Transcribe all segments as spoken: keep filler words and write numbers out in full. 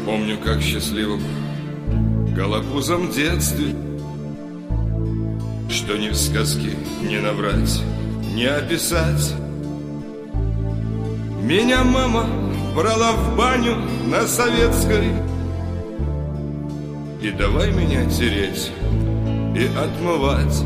Помню, как счастливым голопузом в детстве, что ни в сказке не набрать, не описать. Меня мама брала в баню на Советской, и давай меня тереть и отмывать.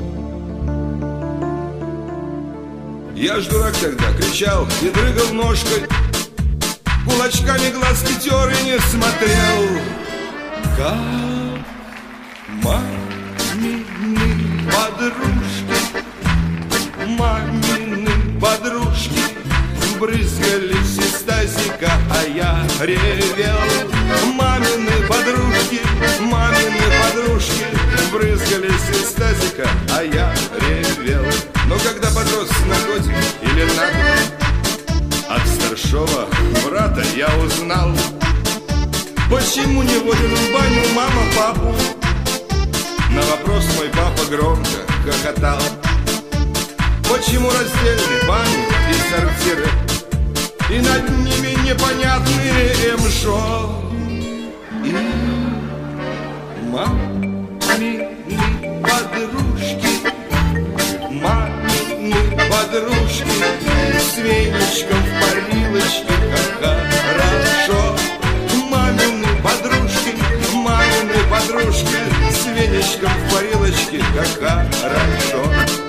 Я ж дурак тогда кричал и дрыгал ножкой, кулачками глазки тер и не смотрел, как мамины подружки, мамины подружки брызгались из тазика, а я ревел. Мамины подружки, мамины подружки брызгались из тазика, а я ревел. Но когда подрос на годик или на два, от старшего брата я узнал, почему не водит в баню мама папу. На вопрос мой папа громко хохотал. Почему раздельны бани и сортиры, и над ними непонятные мшо? И мамины подружки, мамины подружки с веничком в парилочке, как хорошо. Мамины подружки, мамины подружки с веничком в парилочке, как хорошо.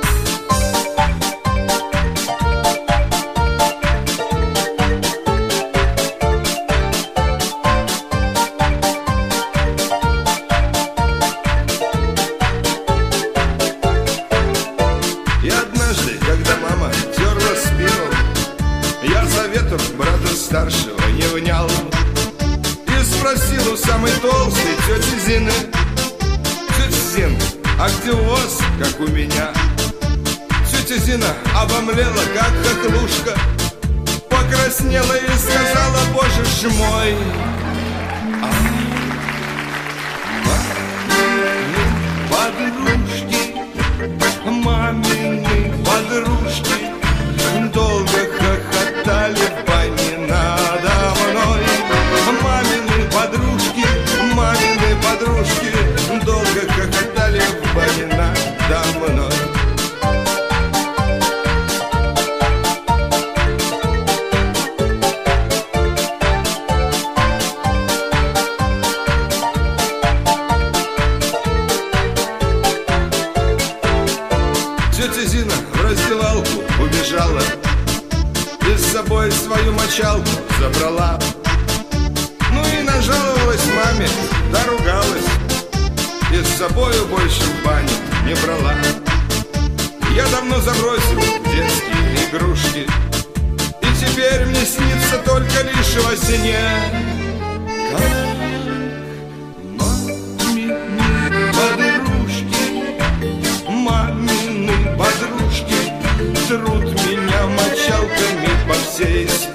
Брата старшего не внял и спросил у самой толстой тети Зины: тетя Зин, а где у вас, как у меня? Тетя Зина обомлела, как хохлушка, покраснела и сказала: боже ж мой, а мамины подружки, мамины подружки долго хохотали в бане надо мной. Мамины подружки, мамины подружки долго хохотали в бане надо мной. Тетя Зина в раздевалку убежала и с собой свою мочалку забрала. Ну и нажаловалась маме, да ругалась, и с собою больше в баню не брала. Я давно забросил детские игрушки, и теперь мне снится только лишь во сне, как мамины подружки, мамины подружки трут меня мочалками по всей